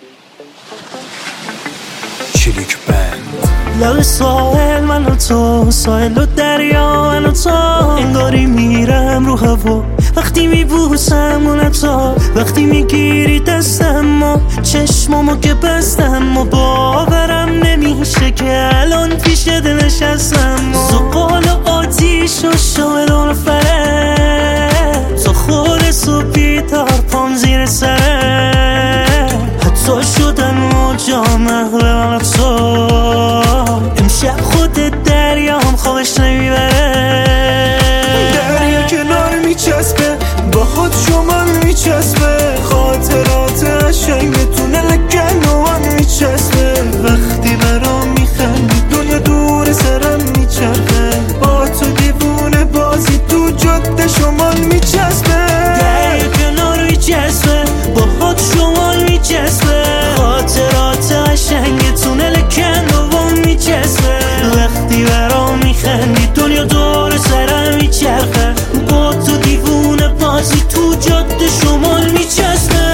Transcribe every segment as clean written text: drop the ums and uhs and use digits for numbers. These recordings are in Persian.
چلیک بند لب ساحل من و تو، ساحل و دریا من و تو، انگاری میرم رو هوا وقتی میبوسم تو، وقتی میگیری دستم چشمامو که بستم و باورم نمیشه که الان پیش دل نشستم. زغال و آتیش و شاملون و فره، تو خود صبحی تار پام زیر سره، حتی شدن موجا محو من تو، امشب خود دریا هم خوابش نمیبره. دریا کنار میچسبه با خود شما میچسبه، خاطرات قشنگ تونل گنوان میچسبه، وقتی برام میخندی دنیا دور سرم میچرخه، با تو دیوونه بازی تو جاده شمال میچسبه. دریا کنار میچسبه با خود شما میچسبه، خاطرات قشنگ تونل گنوان میچسبه، وقتی برام میخندی دنیا دور سرم میچرخه، با تو دیوونه بازی تو جاده شمال میچسبه.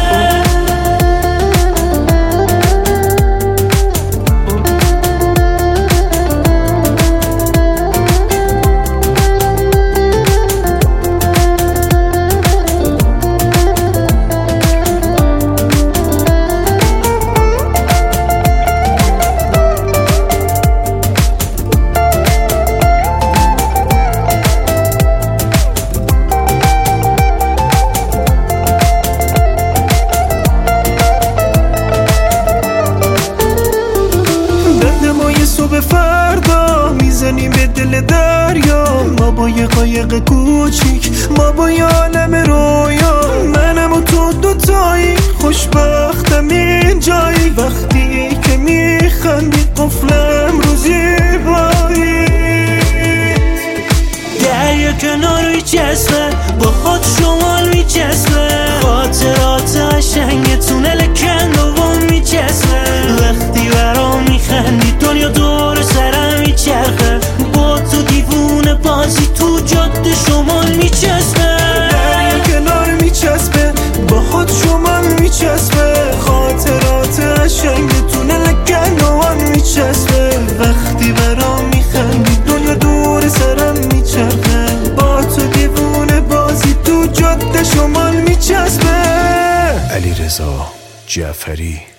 صبح فردا میزنیم به دل دریا، ما با یه قایق کوچیک، ما با یه عالم رویا، منم و تو دوتایی خوشبختم این جایی، وقتی که میخندی قفلم رو زیبایی. دریا کنار میچسبه با خود شمال میچسبه، خاطرات قشنگ تونل گنوان میچسبه، وقتی برام میخندی دنیا دور سرم میچرخه، با تو دیوونه بازی تو جاده شمال میچسبه. دریا کنار میچسبه با خود شمال میچسبه، خاطرات قشنگ تونل گنوان میچسبه، وقتی برام میخندی دنیا دور سرم میچرخه، با تو دیوونه بازی تو جاده شمال میچسبه. علیرضا جعفری.